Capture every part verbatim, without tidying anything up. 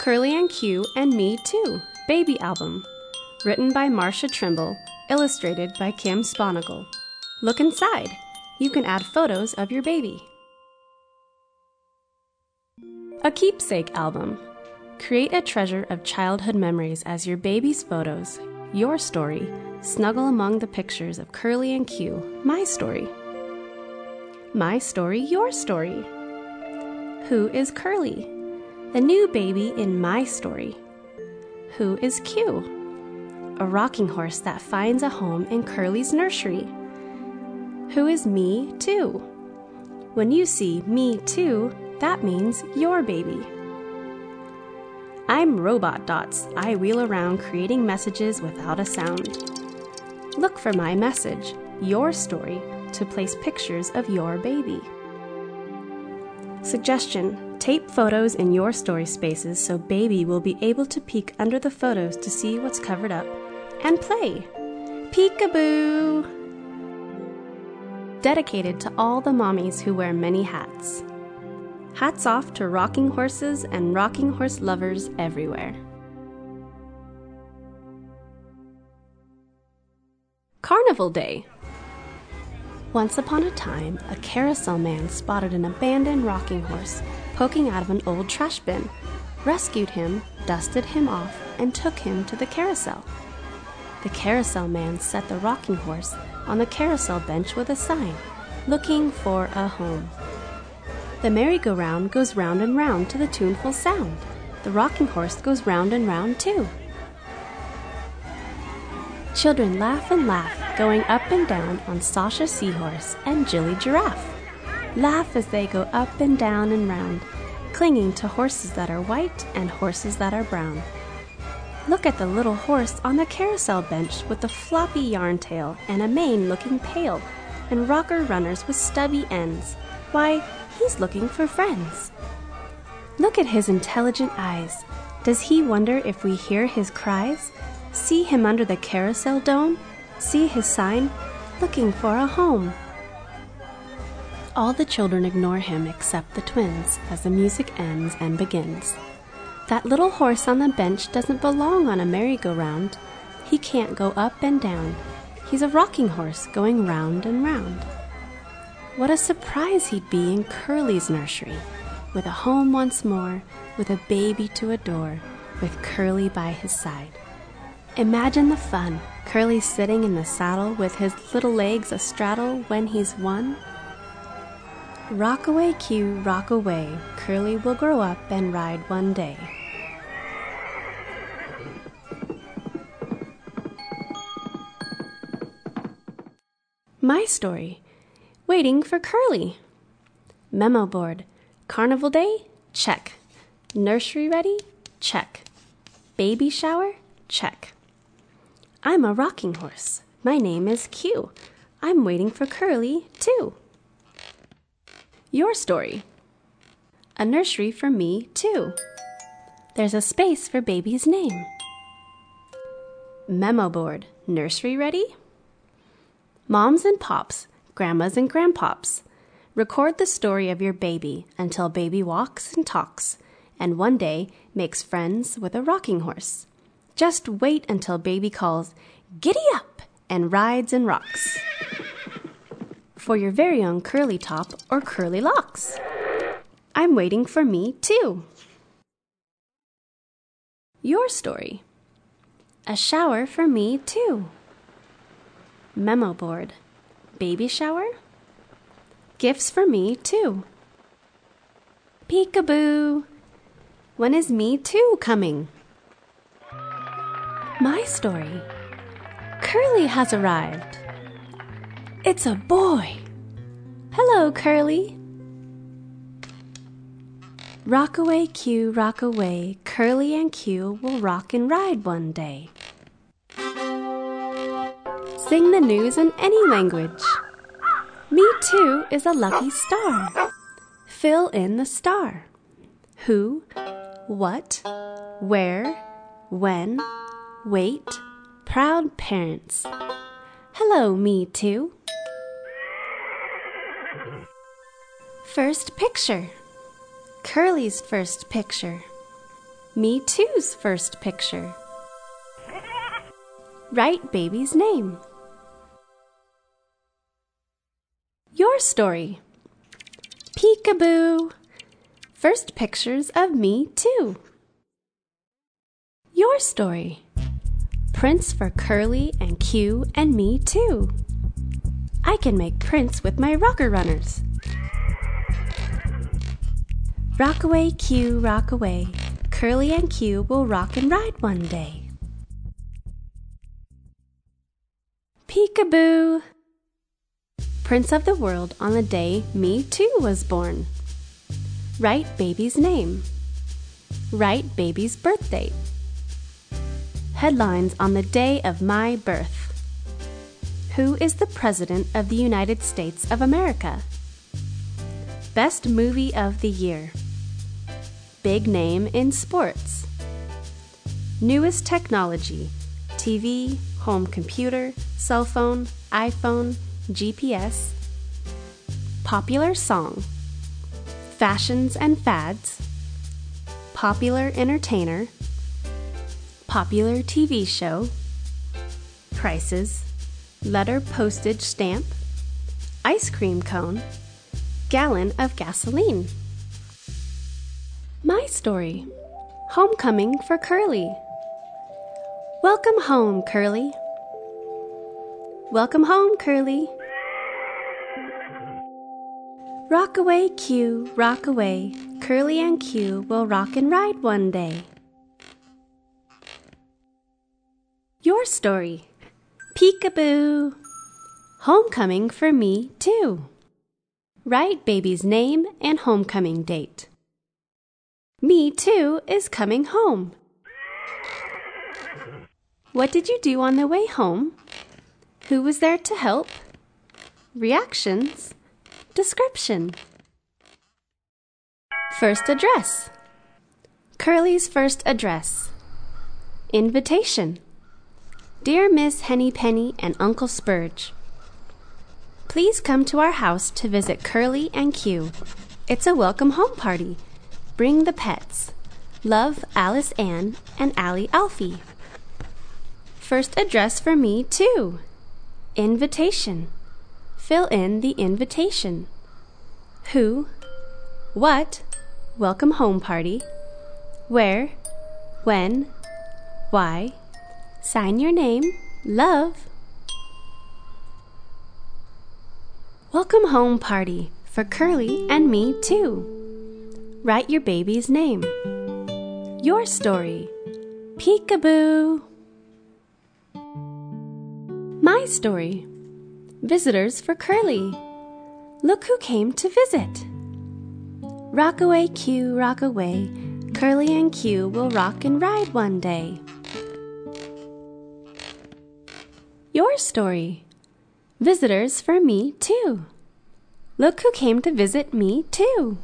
Curly and Q and Me Too, Baby Album. Written by Marcia Trimble, illustrated by Kim Sponicle. Look inside. You can add photos of your baby. A Keepsake Album. Create a treasure of childhood memories as your baby's photos, your story, snuggle among the pictures of Curly and Q, my story. My story, your story. Who is Curly? The new baby in my story. Who is Q? A rocking horse that finds a home in Curly's nursery. Who is Me Too? When you see Me Too, that means your baby. I'm Robot Dots. I wheel around creating messages without a sound. Look for my message, your story, to place pictures of your baby. Suggestion: tape photos in your story spaces so baby will be able to peek under the photos to see what's covered up and play. Peekaboo! Dedicated to all the mommies who wear many hats. Hats off to rocking horses and rocking horse lovers everywhere. Carnival Day. Once upon a time, a carousel man spotted an abandoned rocking horse poking out of an old trash bin, rescued him, dusted him off, and took him to the carousel. The carousel man set the rocking horse on the carousel bench with a sign, looking for a home. The merry-go-round goes round and round to the tuneful sound. The rocking horse goes round and round too. Children laugh and laugh, going up and down on Sasha Seahorse and Jilly Giraffe. Laugh as they go up and down and round, clinging to horses that are white and horses that are brown. Look at the little horse on the carousel bench with the floppy yarn tail and a mane looking pale, and rocker runners with stubby ends. Why, he's looking for friends. Look at his intelligent eyes. Does he wonder if we hear his cries? See him under the carousel dome? See his sign, looking for a home. All the children ignore him except the twins as the music ends and begins. That little horse on the bench doesn't belong on a merry-go-round. He can't go up and down. He's a rocking horse going round and round. What a surprise he'd be in Curly's nursery, with a home once more, with a baby to adore, with Curly by his side. Imagine the fun, Curly sitting in the saddle with his little legs a-straddle when he's won. Rock away, Q, rock away, Curly will grow up and ride one day. My story. Waiting for Curly. Memo board. Carnival Day? Check. Nursery ready? Check. Baby shower? Check. I'm a rocking horse. My name is Q. I'm waiting for Curly, too. Your story. A nursery for me, too. There's a space for baby's name. Memo board. Nursery ready? Moms and pops, grandmas and grandpops, record the story of your baby until baby walks and talks, and one day makes friends with a rocking horse. Just wait until baby calls, "Giddy up!" and rides and rocks. For your very own curly top or curly locks. I'm waiting for me too. Your story. A shower for me too. Memo board. Baby shower? Gifts for me too. Peekaboo! When is Me Too coming? My story. Curly has arrived. It's a boy. Hello, Curly. Rock away, Q, rock away. Curly and Q will rock and ride one day. Sing the news in any language. Me Too is a lucky star. Fill in the star. Who, what, where, when, wait, proud parents. Hello, Me Too. First picture. Curly's first picture. Me Too's first picture. Write baby's name. Your story. Peekaboo. First pictures of Me Too. Your story. Prints for Curly and Q and Me Too. I can make prints with my rocker runners. Rock away, Q, rock away. Curly and Q will rock and ride one day. Peekaboo. Prince of the world on the day Me Too was born. Write baby's name. Write baby's birth date. Headlines on the day of my birth. Who is the President of the United States of America? Best movie of the year. Big name in sports. Newest technology. T V, home computer, cell phone, iPhone, G P S. Popular song. Fashions and fads. Popular entertainer. Popular T V show. Prices. Letter postage stamp. Ice cream cone. Gallon of gasoline. My story. Homecoming for Curly. Welcome home, Curly. Welcome home, Curly. Rock away, Q, rock away. Curly and Q will rock and ride one day. Your story. Peekaboo. Homecoming for Me Too. Write baby's name and homecoming date. Me Too is coming home. What did you do on the way home? Who was there to help? Reactions. Description. First address. Curly's first address. Invitation. Dear Miss Henny Penny and Uncle Spurge, please come to our house to visit Curly and Q. It's a welcome home party. Bring the pets. Love, Alice Ann and Allie Alfie. First address for Me Too. Invitation. Fill in the invitation. Who, what, welcome home party, where, when, why, sign your name, love. Welcome home party for Curly and Me Too. Write your baby's name. Your story. Peekaboo. My story. Visitors for Curly. Look who came to visit. Rock away, Q, rock away. Curly and Q will rock and ride one day. Your story. Visitors for Me Too. Look who came to visit Me Too.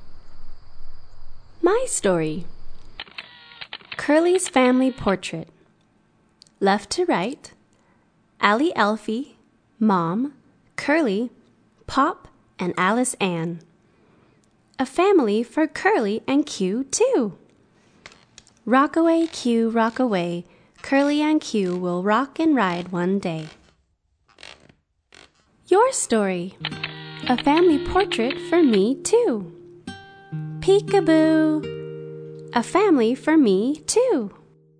My story. Curly's family portrait. Left to right. Allie Alfie, Mom, Curly, Pop, and Alice Ann. A family for Curly and Q too. Rock away, Q, rock away. Curly and Q will rock and ride one day. Your story. A family portrait for Me Too. Peekaboo. A family for Me Too.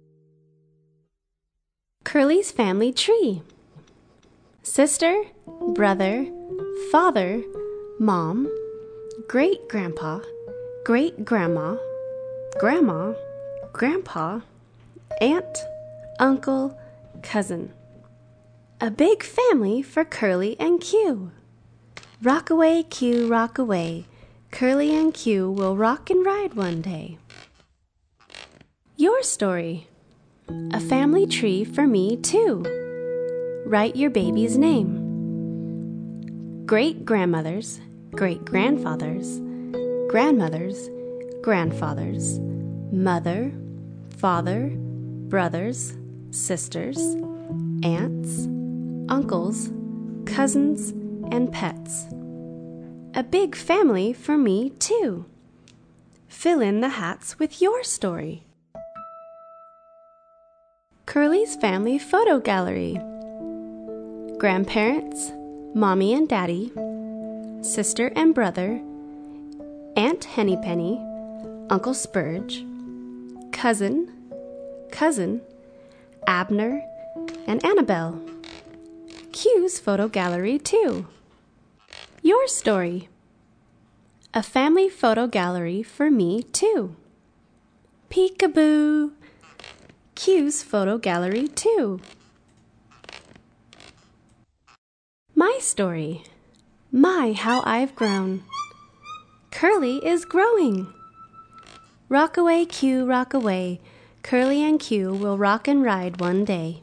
Curly's family tree. Sister, brother, father, mom, great-grandpa, great-grandma, grandma, grandpa, aunt, uncle, cousin. A big family for Curly and Q. Rock away, Q, rock away. Curly and Q will rock and ride one day. Your story. A family tree for Me Too. Write your baby's name. Great-grandmothers, great-grandfathers, grandmothers, grandfathers, mother, father, brothers, sisters, aunts, uncles, cousins, and pets. A big family for Me Too. Fill in the hats with your story. Curly's family photo gallery. Grandparents, Mommy and Daddy, sister and brother, Aunt Henny Penny, Uncle Spurge, cousin, cousin, Abner, and Annabelle. Q's photo gallery too. Your story. A family photo gallery for me too. Peekaboo. Q's photo gallery too. My story. My, how I've grown. Curly is growing. Rock away, Q, rock away. Curly and Q will rock and ride one day.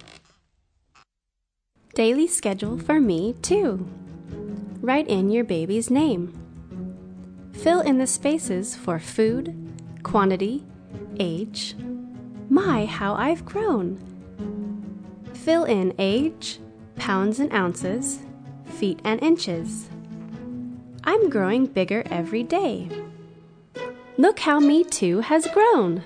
Daily schedule for me too. Write in your baby's name. Fill in the spaces for food, quantity, age. My, how I've grown. Fill in age, pounds and ounces, feet and inches. I'm growing bigger every day. Look how me too has grown.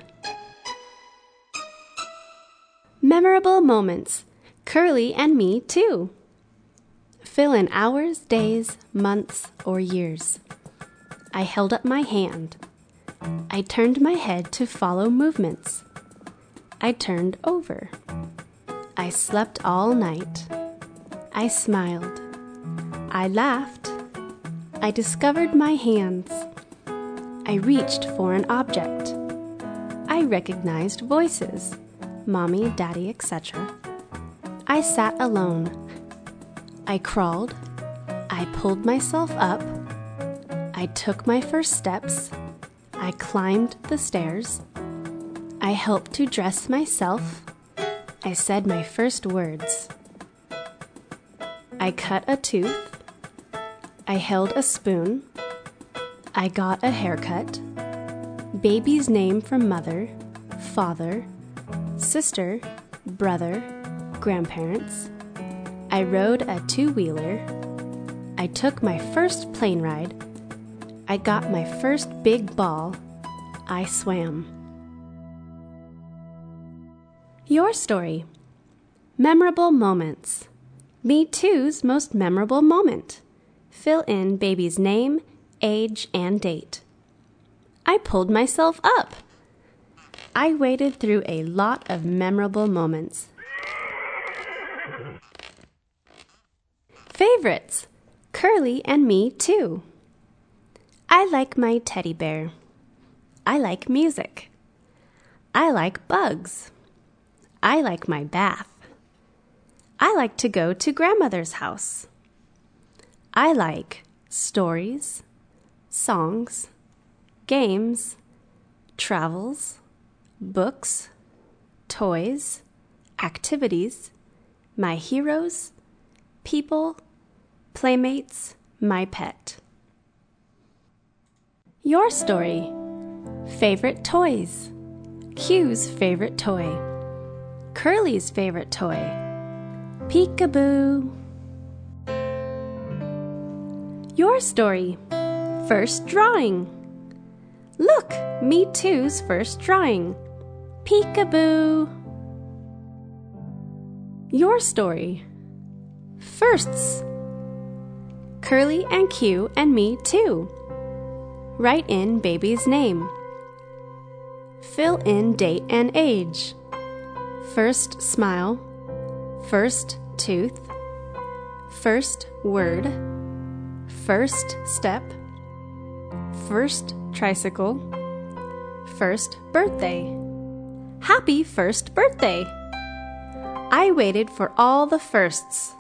Memorable moments. Curly and me too. Fill in hours, days, months, or years. I held up my hand. I turned my head to follow movements. I turned over. I slept all night. I smiled. I laughed. I discovered my hands. I reached for an object. I recognized voices, Mommy, Daddy, et cetera. I sat alone. I crawled. I pulled myself up. I took my first steps. I climbed the stairs. I helped to dress myself. I said my first words. I cut a tooth. I held a spoon. I got a haircut. Baby's name from mother, father, sister, brother, grandparents. I rode a two-wheeler. I took my first plane ride. I got my first big ball. I swam. Your story. Memorable moments. Me too's most memorable moment. Fill in baby's name, age, and date. I pulled myself up. I waded through a lot of memorable moments. Favorites. Curly and me too. I like my teddy bear. I like music. I like bugs. I like my bath. I like to go to grandmother's house. I like stories, songs, games, travels, books, toys, activities, my heroes, people, playmates, my pet. Your story. Favorite toys. Q's favorite toy. Curly's favorite toy. Peekaboo. Your story. First drawing. Look, me too's first drawing. Peekaboo. Your story. Firsts. Curly and Q and me too. Write in baby's name. Fill in date and age. First smile. First tooth. First word. First step. First tricycle. First birthday. Happy first birthday! I waited for all the firsts.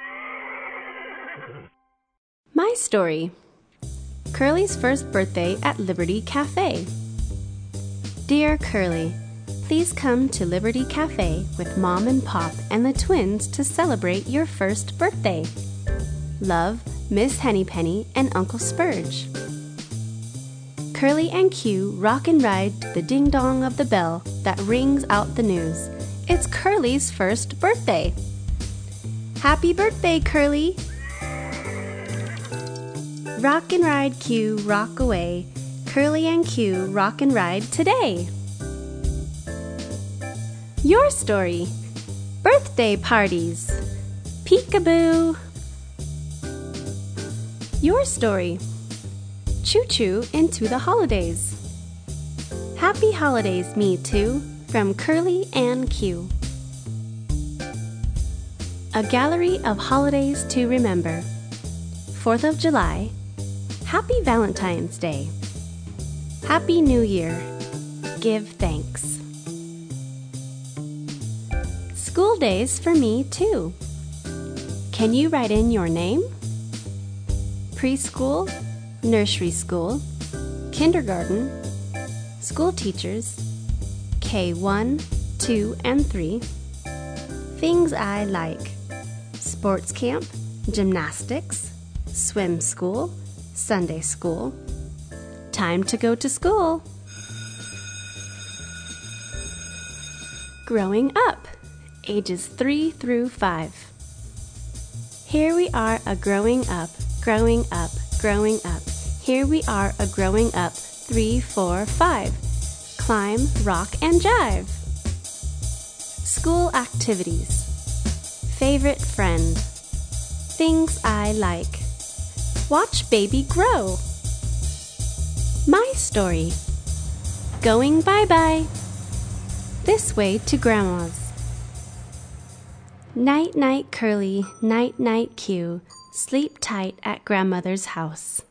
My story. Curly's first birthday at Liberty Cafe. Dear Curly, please come to Liberty Cafe with Mom and Pop and the twins to celebrate your first birthday. Love, Miss Henny Penny and Uncle Spurge. Curly and Q rock and ride to the ding-dong of the bell that rings out the news. It's Curly's first birthday. Happy birthday, Curly! Rock and ride, Q, rock away. Curly and Q rock and ride today. Your story. Birthday parties. Peekaboo. Your story. Choo-choo into the holidays. Happy holidays, me too, from Curly and Q. A gallery of holidays to remember. Fourth of July. Happy Valentine's Day. Happy New Year. Give thanks. School days for me too. Can you write in your name? Preschool, nursery school, kindergarten, school teachers, K one, two, and three. Things I like. Sports camp, gymnastics, swim school, Sunday school. Time to go to school. Growing up, ages three through five. Here we are a growing up, growing up, growing up. Here we are a growing up, three, four, five. Climb, rock, and jive. School activities. Favorite friend. Things I like. Watch baby grow. My story. Going bye-bye. This way to Grandma's. Night-night Curly, night-night Q. Sleep tight at Grandmother's house.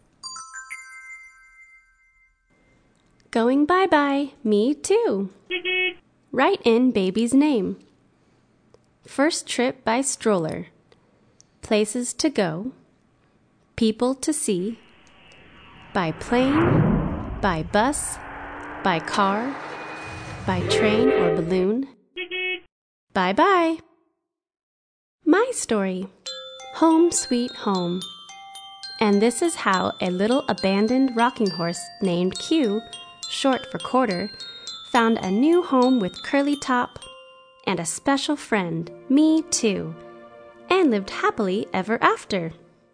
Going bye-bye, me too. Write in baby's name. First trip by stroller. Places to go. People to see. By plane, by bus, by car, by train or balloon. Bye-bye. My story. Home sweet home. And this is how a little abandoned rocking horse named Q, short for quarter, found a new home with curly top and a special friend, me too, and lived happily ever after.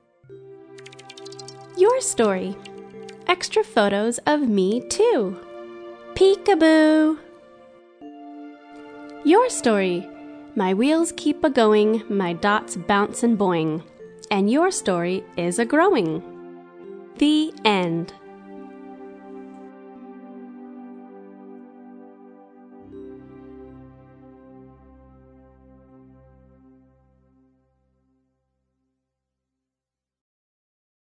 Your story. Extra photos of me too. Peekaboo. Your story. My wheels keep a-going, my dots bounce and boing. And your story is a-growing. The end.